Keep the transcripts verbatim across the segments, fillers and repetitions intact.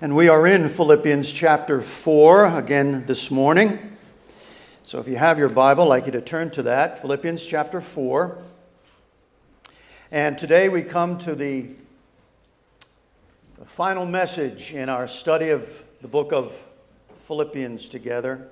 And we are in Philippians chapter four again this morning. So if you have your Bible, I'd like you to turn to that, Philippians chapter four. And today we come to the final message in our study of the book of Philippians together.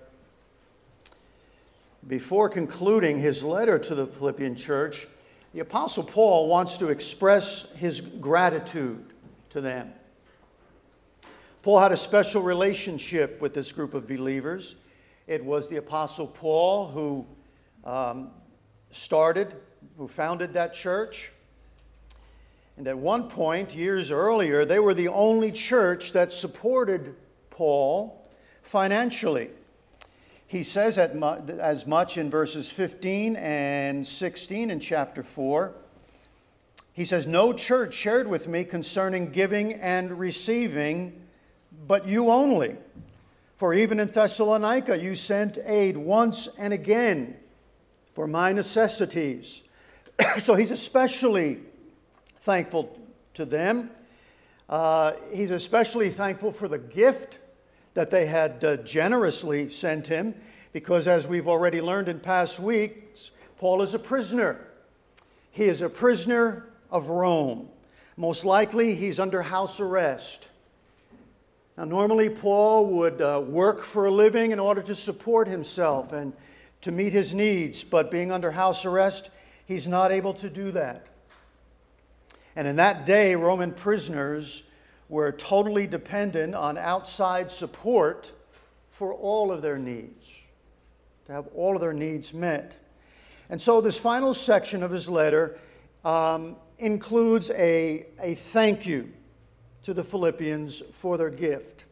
Before concluding his letter to the Philippian church, the Apostle Paul wants to express his gratitude to them. Paul had a special relationship with this group of believers. It was the Apostle Paul who um, started, who founded that church. And at one point, years earlier, they were the only church that supported Paul financially. He says as much in verses fifteen and sixteen in chapter four. He says, "No church shared with me concerning giving and receiving, but you only. For even in Thessalonica you sent aid once and again for my necessities." So he's especially thankful to them. Uh, he's especially thankful for the gift that they had uh, generously sent him, because as we've already learned in past weeks, Paul is a prisoner. He is a prisoner of Rome. Most likely he's under house arrest. Now, normally Paul would uh, work for a living in order to support himself and to meet his needs, but being under house arrest, he's not able to do that. And in that day, Roman prisoners were totally dependent on outside support for all of their needs, to have all of their needs met. And so this final section of his letter um, includes a, a thank you to the Philippians for their gift.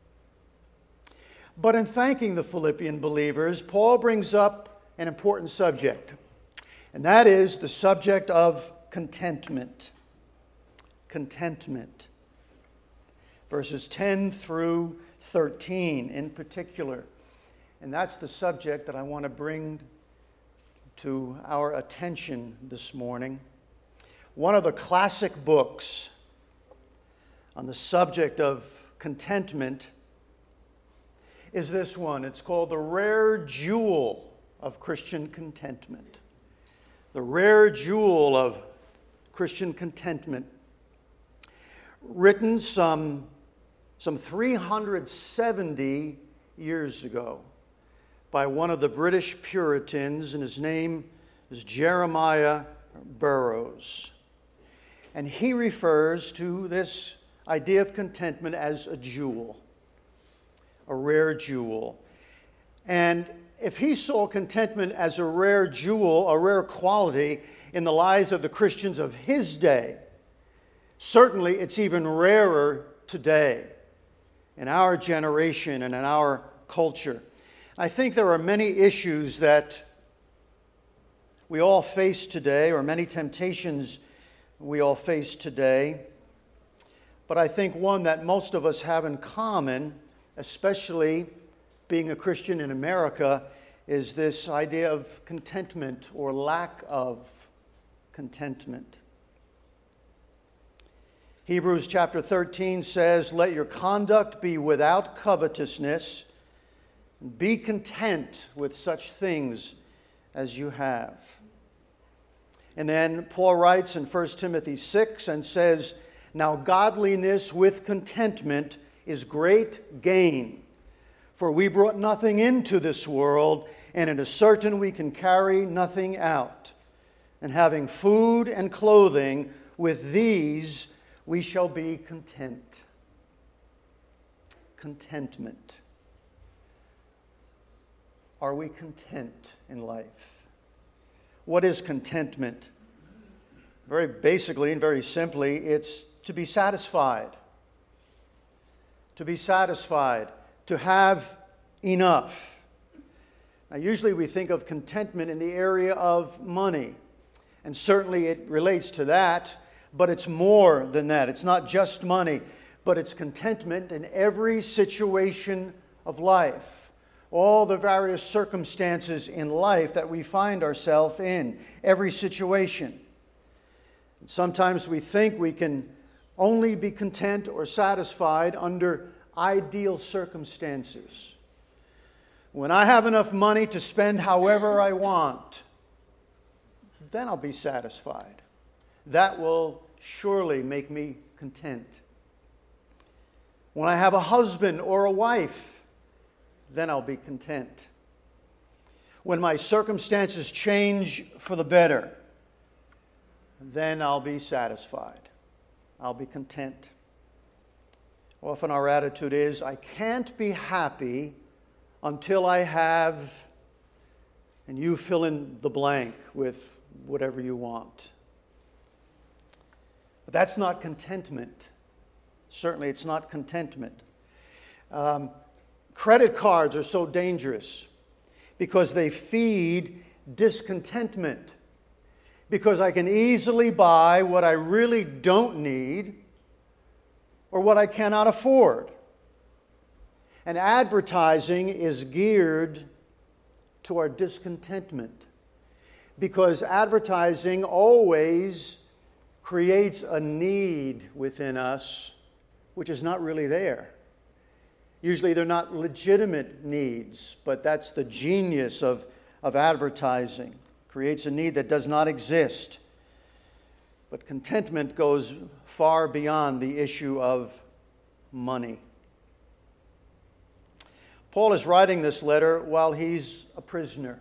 But in thanking the Philippian believers, Paul brings up an important subject, and that is the subject of contentment. Contentment. Verses ten through thirteen in particular. And that's the subject that I want to bring to our attention this morning. One of the classic books on the subject of contentment is this one. It's called The Rare Jewel of Christian Contentment. The Rare Jewel of Christian Contentment. Written some, some three hundred seventy years ago by one of the British Puritans, and his name is Jeremiah Burroughs. And he refers to this idea of contentment as a jewel, a rare jewel. And if he saw contentment as a rare jewel, a rare quality in the lives of the Christians of his day, certainly it's even rarer today in our generation and in our culture. I think there are many issues that we all face today, or many temptations we all face today. But I think one that most of us have in common, especially being a Christian in America, is this idea of contentment or lack of contentment. Hebrews chapter thirteen says, "Let your conduct be without covetousness, and be content with such things as you have." And then Paul writes in First Timothy six and says, "Now godliness with contentment is great gain. For we brought nothing into this world, and it is certain we can carry nothing out. And having food and clothing, with these we shall be content." Contentment. Are we content in life? What is contentment? Very basically and very simply, it's to be satisfied. To be satisfied. To have enough. Now, usually we think of contentment in the area of money. And certainly it relates to that, but it's more than that. It's not just money, but it's contentment in every situation of life. All the various circumstances in life that we find ourselves in, every situation. Sometimes we think we can only be content or satisfied under ideal circumstances. When I have enough money to spend however I want, then I'll be satisfied. That will surely make me content. When I have a husband or a wife, then I'll be content. When my circumstances change for the better, then I'll be satisfied. I'll be content. Often our attitude is, I can't be happy until I have, and you fill in the blank with whatever you want. But that's not contentment. Certainly it's not contentment. Um, credit cards are so dangerous because they feed discontentment. Because I can easily buy what I really don't need or what I cannot afford. And advertising is geared to our discontentment because advertising always creates a need within us which is not really there. Usually they're not legitimate needs, but that's the genius of, of advertising. Creates a need that does not exist. But contentment goes far beyond the issue of money. Paul is writing this letter while he's a prisoner.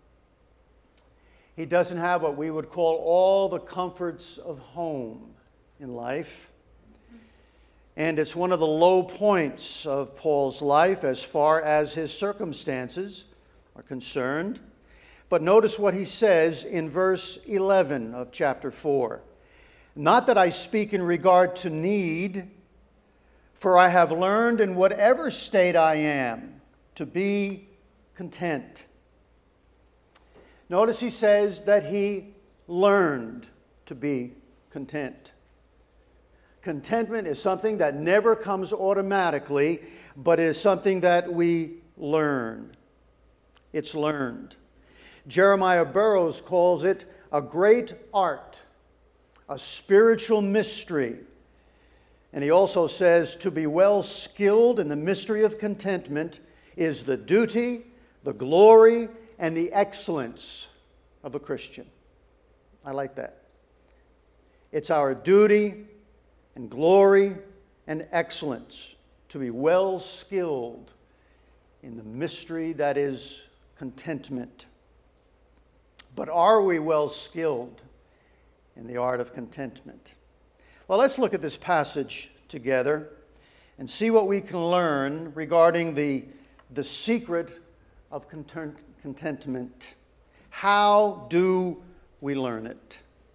He doesn't have what we would call all the comforts of home in life. And it's one of the low points of Paul's life as far as his circumstances are concerned. But notice what he says in verse eleven of chapter four. Not that I speak in regard to need, for I have learned in whatever state I am to be content. Notice he says that he learned to be content. Contentment is something that never comes automatically, but is something that we learn. It's learned. Jeremiah Burroughs calls it a great art, a spiritual mystery. And he also says to be well skilled in the mystery of contentment is the duty, the glory, and the excellence of a Christian. I like that. It's our duty and glory and excellence to be well skilled in the mystery that is contentment. But are we well skilled in the art of contentment? Well, let's look at this passage together and see what we can learn regarding the, the secret of content, contentment. How do we learn it?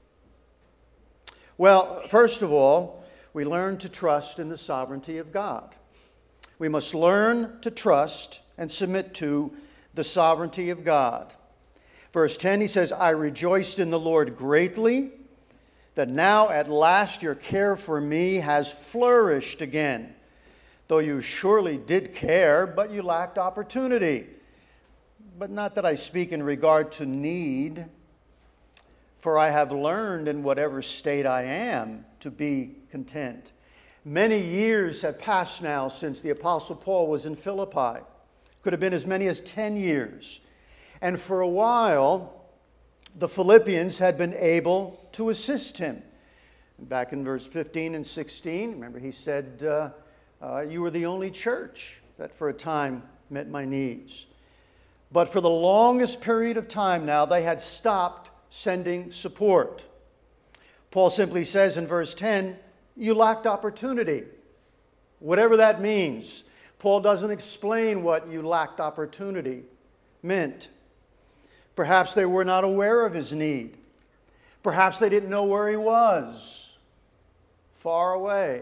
Well, first of all, we learn to trust in the sovereignty of God. We must learn to trust and submit to the sovereignty of God. Verse ten, he says, I rejoiced in the Lord greatly, that now at last your care for me has flourished again. Though you surely did care, but you lacked opportunity. But not that I speak in regard to need, for I have learned in whatever state I am to be content. Many years have passed now since the Apostle Paul was in Philippi. Could have been as many as ten years. And for a while, the Philippians had been able to assist him. Back in verse fifteen and sixteen, remember he said, uh, uh, you were the only church that for a time met my needs. But for the longest period of time now, they had stopped sending support. Paul simply says in verse ten, you lacked opportunity. Whatever that means. Paul doesn't explain what you lacked opportunity meant. Perhaps they were not aware of his need. Perhaps they didn't know where he was, far away.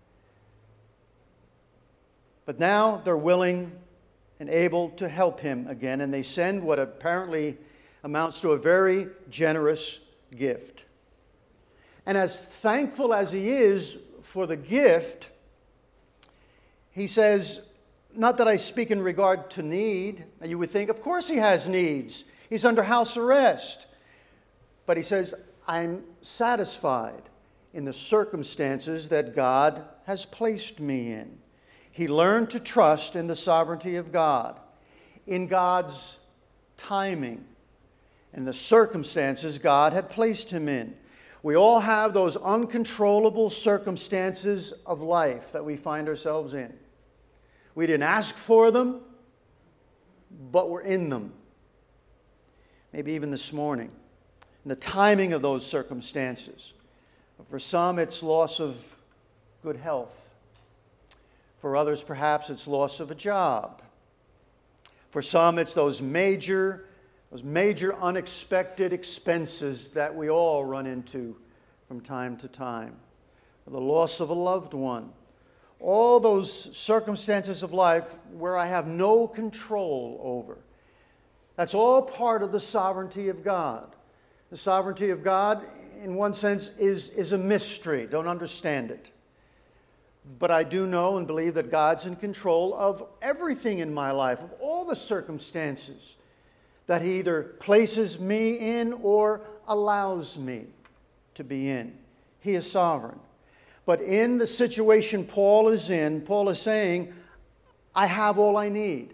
But now they're willing and able to help him again, and they send what apparently amounts to a very generous gift. And as thankful as he is for the gift, he says, not that I speak in regard to need. And you would think, of course he has needs. He's under house arrest. But he says, I'm satisfied in the circumstances that God has placed me in. He learned to trust in the sovereignty of God, in God's timing, and the circumstances God had placed him in. We all have those uncontrollable circumstances of life that we find ourselves in. We didn't ask for them, but we're in them. Maybe even this morning. And the timing of those circumstances. For some, it's loss of good health. For others, perhaps it's loss of a job. For some, it's those major, those major unexpected expenses that we all run into from time to time. Or the loss of a loved one. All those circumstances of life where I have no control over. That's all part of the sovereignty of God. The sovereignty of God, in one sense, is, is a mystery. Don't understand it. But I do know and believe that God's in control of everything in my life, of all the circumstances that He either places me in or allows me to be in. He is sovereign. But in the situation Paul is in, Paul is saying, I have all I need.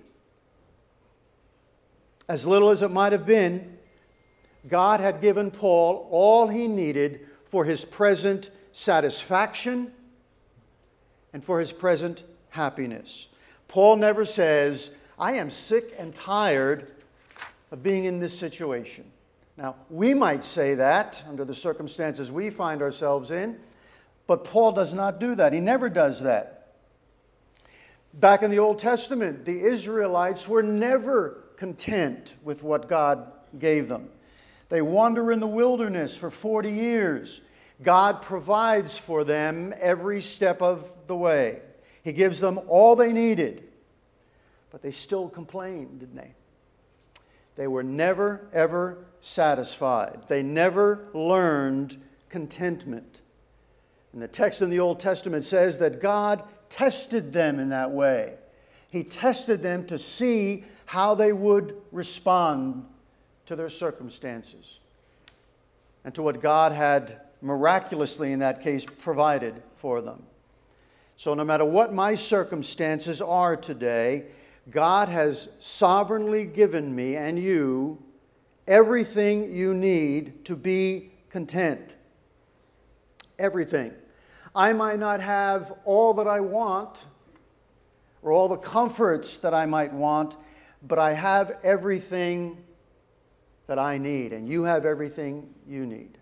As little as it might have been, God had given Paul all he needed for his present satisfaction and for his present happiness. Paul never says, I am sick and tired of being in this situation. Now, we might say that under the circumstances we find ourselves in, but Paul does not do that. He never does that. Back in the Old Testament, the Israelites were never content with what God gave them. They wander in the wilderness for forty years. God provides for them every step of the way. He gives them all they needed. But they still complained, didn't they? They were never, ever satisfied. They never learned contentment. And the text in the Old Testament says that God tested them in that way. He tested them to see how they would respond to their circumstances and to what God had miraculously, in that case, provided for them. So no matter what my circumstances are today, God has sovereignly given me and you everything you need to be content. Everything. I might not have all that I want or all the comforts that I might want, but I have everything that I need, and you have everything you need.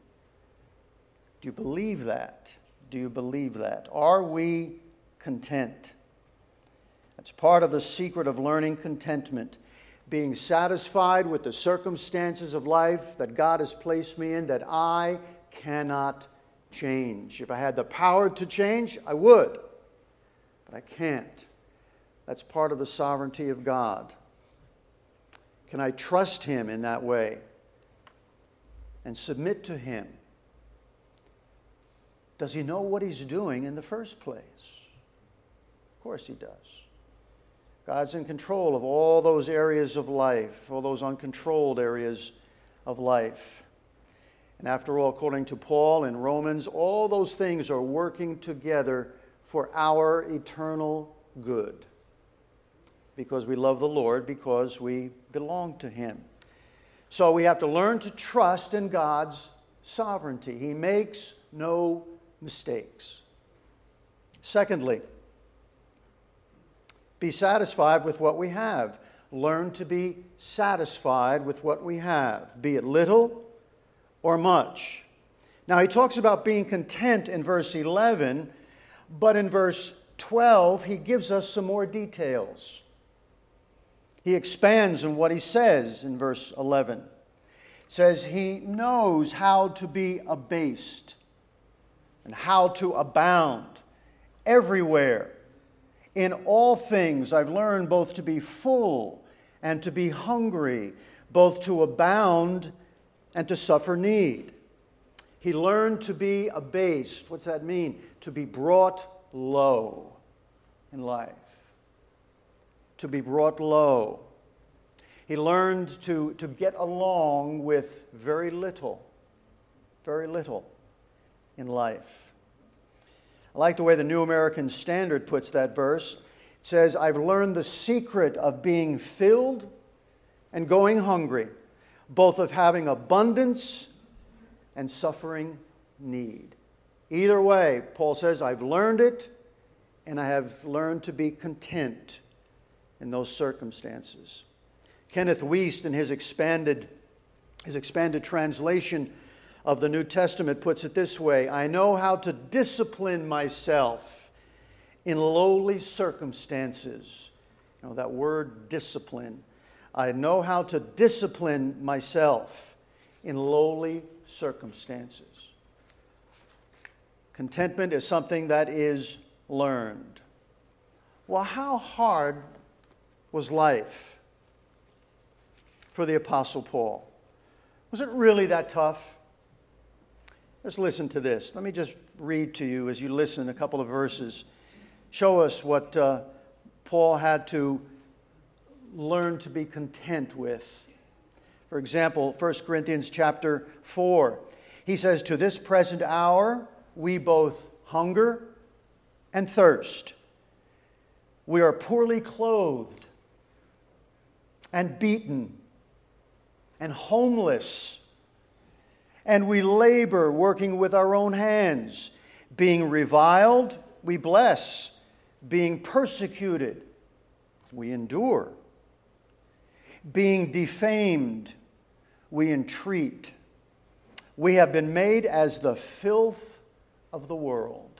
Do you believe that? Do you believe that? Are we content? That's part of the secret of learning contentment. Being satisfied with the circumstances of life that God has placed me in that I cannot change. If I had the power to change, I would. But I can't. That's part of the sovereignty of God. Can I trust Him in that way and submit to Him? Does He know what He's doing in the first place? Of course He does. God's in control of all those areas of life, all those uncontrolled areas of life. And after all, according to Paul in Romans, all those things are working together for our eternal good. Because we love the Lord, because we belong to Him. So we have to learn to trust in God's sovereignty. He makes no mistakes. Secondly, be satisfied with what we have. Learn to be satisfied with what we have, be it little or much. Now he talks about being content in verse eleven, but in verse twelve he gives us some more details. He expands on what he says in verse eleven. It says he knows how to be abased and how to abound everywhere. In all things I've learned both to be full and to be hungry, both to abound and to suffer need. He learned to be abased. What's that mean? To be brought low in life. To be brought low. He learned to, to get along with very little. Very little. in life. I like the way the New American Standard puts that verse. It says, I've learned the secret of being filled and going hungry, both of having abundance and suffering need. Either way, Paul says, I've learned it, and I have learned to be content in those circumstances. Kenneth Wuest, in his expanded, his expanded translation of the New Testament, puts it this way: I know how to discipline myself in lowly circumstances. You know, that word discipline. I know how to discipline myself in lowly circumstances. Contentment is something that is learned. Well, how hard was life for the Apostle Paul? Was it really that tough? Let's listen to this. Let me just read to you as you listen a couple of verses. Show us what uh, Paul had to learn to be content with. For example, First Corinthians chapter four. He says, to this present hour we both hunger and thirst. We are poorly clothed and beaten and homeless. And we labor working with our own hands. Being reviled, we bless. Being persecuted, we endure. Being defamed, we entreat. We have been made as the filth of the world.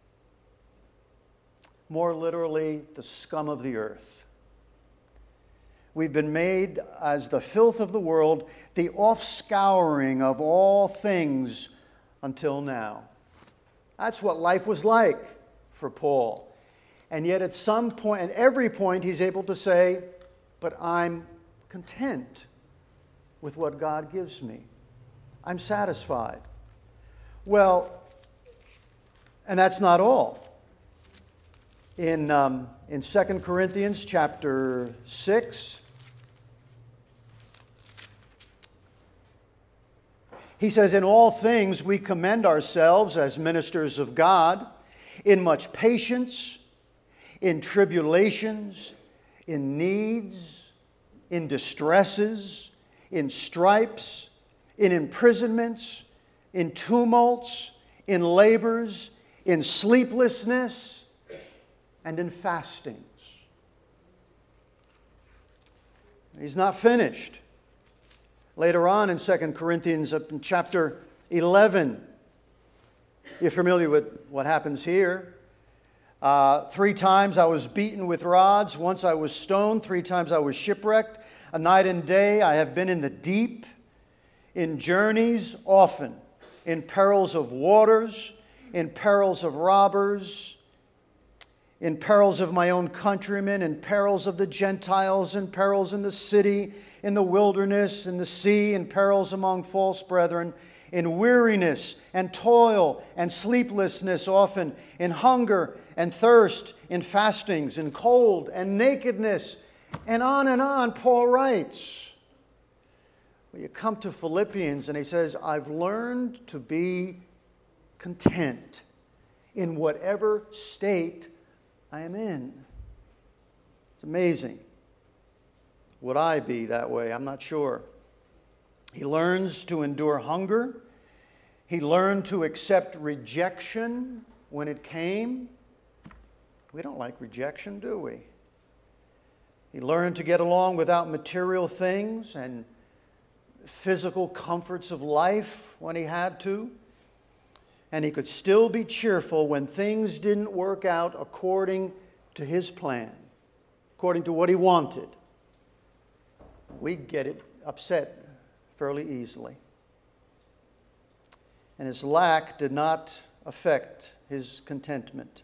More literally, the scum of the earth. We've been made as the filth of the world, the offscouring of all things until now. That's what life was like for Paul. And yet at some point, at every point, he's able to say, but I'm content with what God gives me. I'm satisfied. Well, and that's not all. In, um, in Second Corinthians chapter six, he says, in all things we commend ourselves as ministers of God, in much patience, in tribulations, in needs, in distresses, in stripes, in imprisonments, in tumults, in labors, in sleeplessness, and in fastings. He's not finished. Later on in Second Corinthians, up in chapter eleven, you're familiar with what happens here. Uh, three times I was beaten with rods. Once I was stoned. Three times I was shipwrecked. A night and day I have been in the deep, in journeys often, in perils of waters, in perils of robbers, in perils of my own countrymen, in perils of the Gentiles, in perils in the city, in the wilderness, in the sea, in perils among false brethren, in weariness and toil and sleeplessness often, in hunger and thirst, in fastings, in cold and nakedness, and on and on, Paul writes. Well, you come to Philippians and he says, I've learned to be content in whatever state I am in. It's amazing. Would I be that way? I'm not sure. He learns to endure hunger. He learned to accept rejection when it came. We don't like rejection, do we? He learned to get along without material things and physical comforts of life when he had to. And he could still be cheerful when things didn't work out according to his plan, according to what he wanted. We get it upset fairly easily. And his lack did not affect his contentment.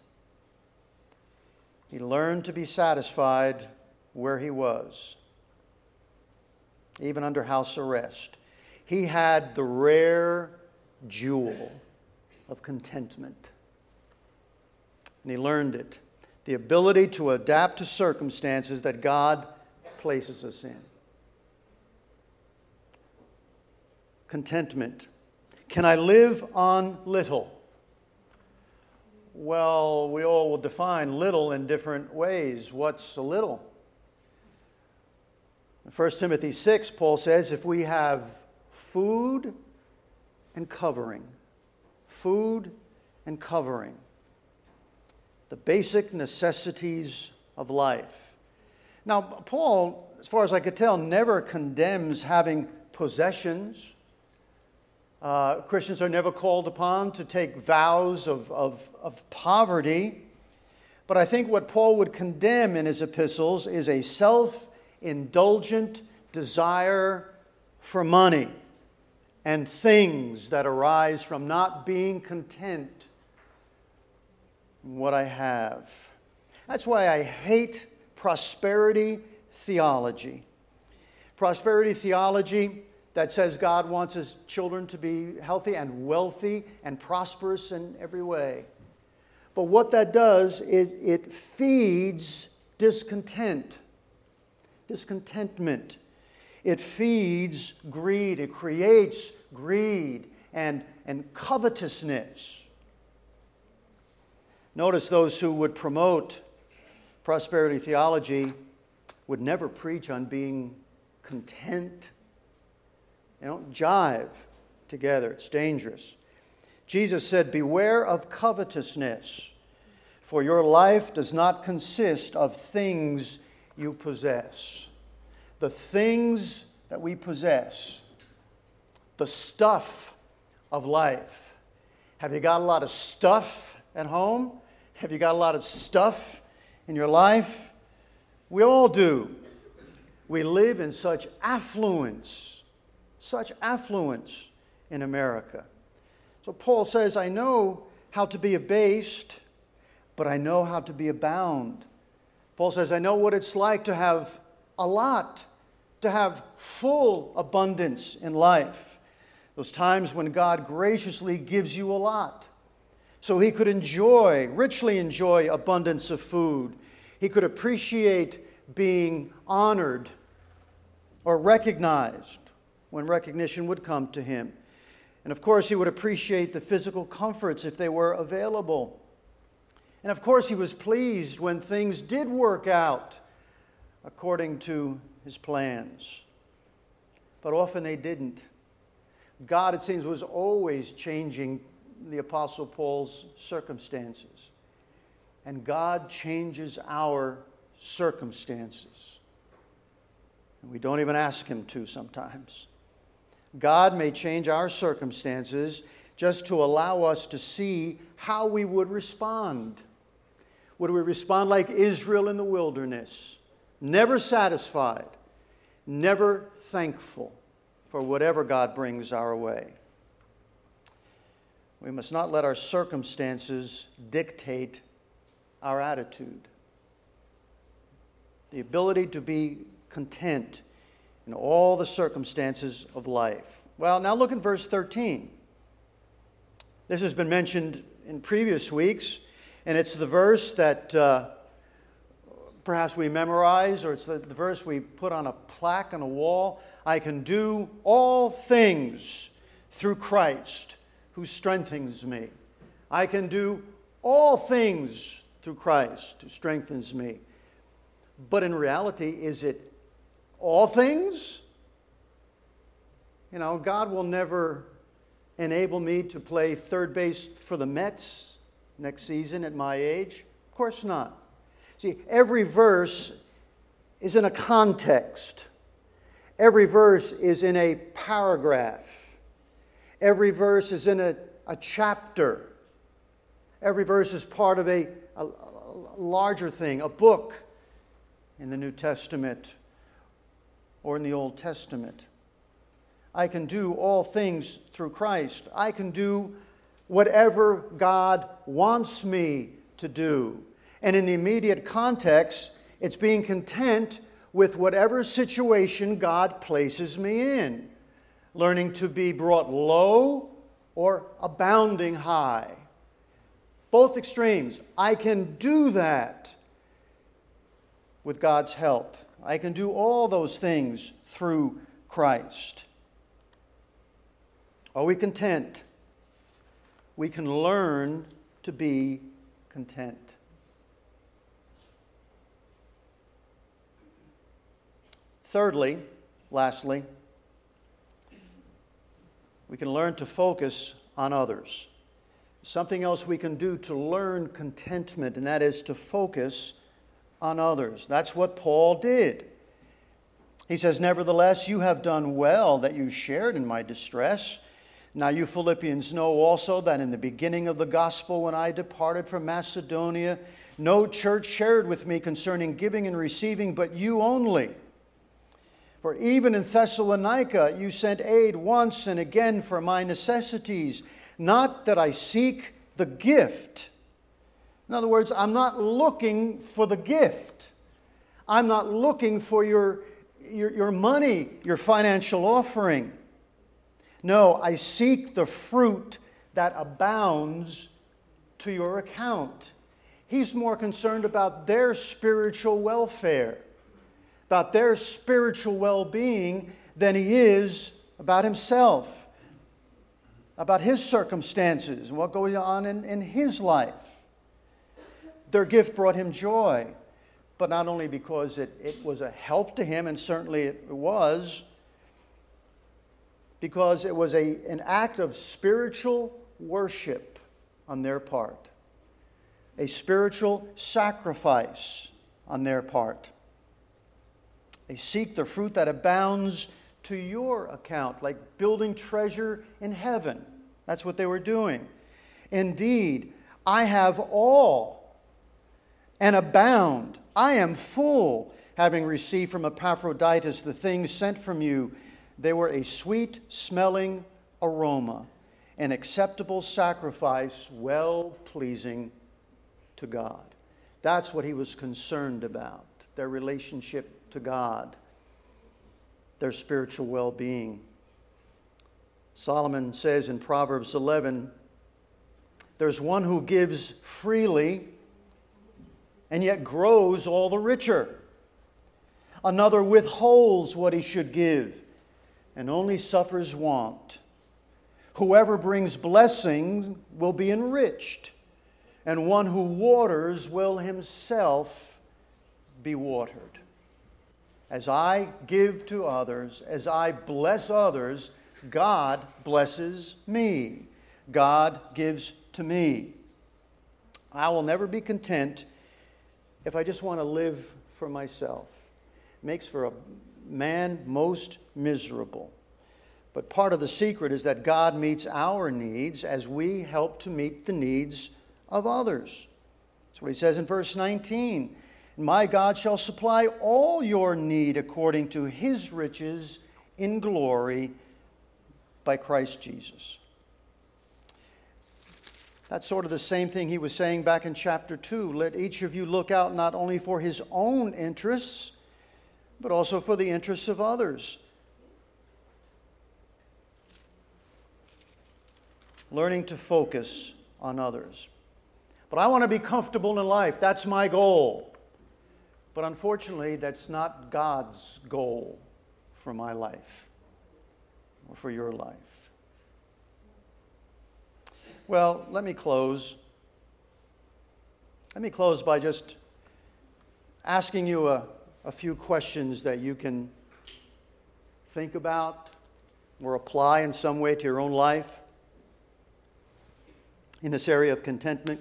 He learned to be satisfied where he was, even under house arrest. He had the rare jewel of contentment. And he learned it. The ability to adapt to circumstances that God places us in. Contentment. Can I live on little? Well, we all will define little in different ways. What's a little? In First Timothy six, Paul says, if we have food and covering, food and covering, the basic necessities of life. Now, Paul, as far as I could tell, never condemns having possessions. Uh, Christians are never called upon to take vows of, of, of poverty. But I think what Paul would condemn in his epistles is a self-indulgent desire for money and things that arise from not being content in what I have. That's why I hate prosperity theology. Prosperity theology that says God wants His children to be healthy and wealthy and prosperous in every way. But what that does is it feeds discontent, discontentment. It feeds greed. It creates greed and, and covetousness. Notice those who would promote prosperity theology would never preach on being content. They don't jive together. It's dangerous. Jesus said, beware of covetousness, for your life does not consist of things you possess. The things that we possess, the stuff of life. Have you got a lot of stuff at home? Have you got a lot of stuff in your life? We all do. We live in such affluence, such affluence in America. So Paul says, I know how to be abased, but I know how to be abound. Paul says, I know what it's like to have a lot, to have full abundance in life. Those times when God graciously gives you a lot. So he could enjoy, richly enjoy abundance of food. He could appreciate being honored or recognized when recognition would come to him. And of course, he would appreciate the physical comforts if they were available. And of course, he was pleased when things did work out according to his plans. But often they didn't. God, it seems, was always changing the Apostle Paul's circumstances. And God changes our circumstances. And we don't even ask him to sometimes. God may change our circumstances just to allow us to see how we would respond. Would we respond like Israel in the wilderness, never satisfied, never thankful for whatever God brings our way? We must not let our circumstances dictate our attitude. The ability to be content in all the circumstances of life. Well, now look at verse thirteen. This has been mentioned in previous weeks, and it's the verse that uh, perhaps we memorize, or it's the, the verse we put on a plaque on a wall. I can do all things through Christ who strengthens me. I can do all things through Christ who strengthens me. But in reality, is it all things? You know, God will never enable me to play third base for the Mets next season at my age. Of course not. See, every verse is in a context. Every verse is in a paragraph. Every verse is in a, a chapter. Every verse is part of a, a, a larger thing, a book in the New Testament or in the Old Testament. I can do all things through Christ. I can do whatever God wants me to do. And in the immediate context, it's being content with whatever situation God places me in. Learning to be brought low or abounding high. Both extremes. I can do that with God's help. I can do all those things through Christ. Are we content? We can learn to be content. Thirdly, lastly, we can learn to focus on others. Something else we can do to learn contentment, and that is to focus on others. That's what Paul did. He says, "Nevertheless, you have done well that you shared in my distress. Now you Philippians know also that in the beginning of the gospel, when I departed from Macedonia, no church shared with me concerning giving and receiving, but you only. For even in Thessalonica you sent aid once and again for my necessities. Not that I seek the gift." In other words, I'm not looking for the gift. I'm not looking for your, your, your money, your financial offering. No, I seek the fruit that abounds to your account. He's more concerned about their spiritual welfare, about their spiritual well-being, than he is about himself, about his circumstances and what goes on in, in his life. Their gift brought him joy, but not only because it, it was a help to him, and certainly it was, because it was a, an act of spiritual worship on their part, a spiritual sacrifice on their part. They seek the fruit that abounds to your account, like building treasure in heaven. That's what they were doing. "Indeed, I have all and abound. I am full, having received from Epaphroditus the things sent from you. They were a sweet-smelling aroma, an acceptable sacrifice, well-pleasing to God." That's what he was concerned about, their relationship to God, their spiritual well-being. Solomon says in Proverbs eleven, "There's one who gives freely and yet grows all the richer. Another withholds what he should give and only suffers want. Whoever brings blessing will be enriched, and one who waters will himself be watered." As I give to others, as I bless others, God blesses me. God gives to me. I will never be content if I just want to live for myself. It makes for a man most miserable. But part of the secret is that God meets our needs as we help to meet the needs of others. That's what he says in verse nineteen. "My God shall supply all your need according to his riches in glory by Christ Jesus." That's sort of the same thing he was saying back in chapter two. "Let each of you look out not only for his own interests, but also for the interests of others." Learning to focus on others. But I want to be comfortable in life. That's my goal. But unfortunately, that's not God's goal for my life or for your life. Well, let me close. Let me close by just asking you a, a few questions that you can think about or apply in some way to your own life in this area of contentment.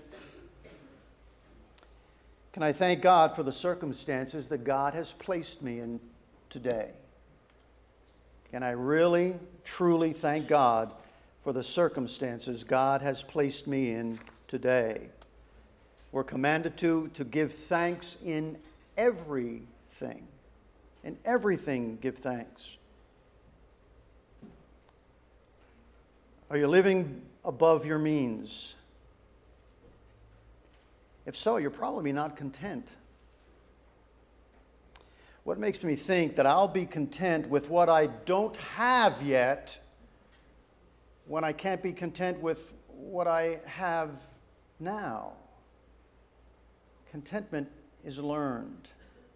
Can I thank God for the circumstances that God has placed me in today? Can I really, truly thank God for the circumstances God has placed me in today? We're commanded to, to give thanks in everything. In everything, give thanks. Are you living above your means? If so, you're probably not content. What makes me think that I'll be content with what I don't have yet when I can't be content with what I have now? Contentment is learned.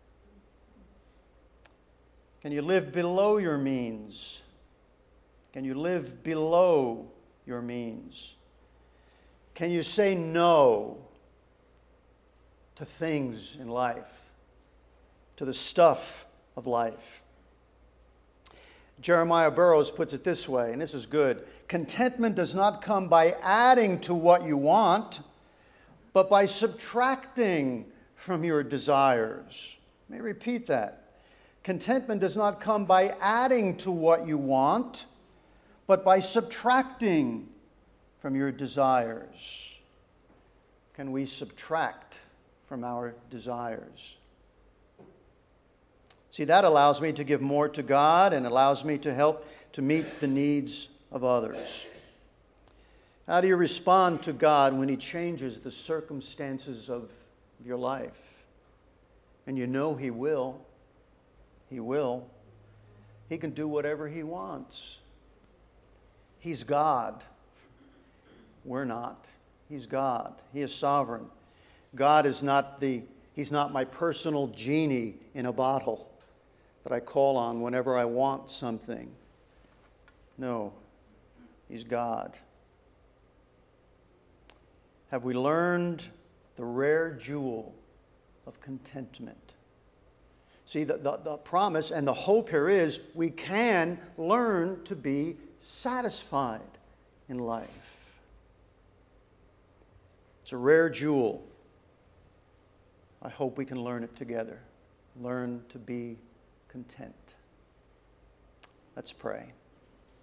Can you live below your means? Can you live below your means? Can you say no to things in life, to the stuff of life. Jeremiah Burroughs puts it this way, and this is good. Contentment does not come by adding to what you want, but by subtracting from your desires. Let me repeat that. Contentment does not come by adding to what you want, but by subtracting from your desires. Can we subtract from our desires? See, that allows me to give more to God and allows me to help to meet the needs of others. How do you respond to God when He changes the circumstances of your life? And you know He will. He will. He can do whatever He wants. He's God. We're not. He's God. He is sovereign. God is not the, He's not my personal genie in a bottle that I call on whenever I want something. No, He's God. Have we learned the rare jewel of contentment? See, the, the, the promise and the hope here is we can learn to be satisfied in life. It's a rare jewel. I hope we can learn it together. Learn to be content. Let's pray.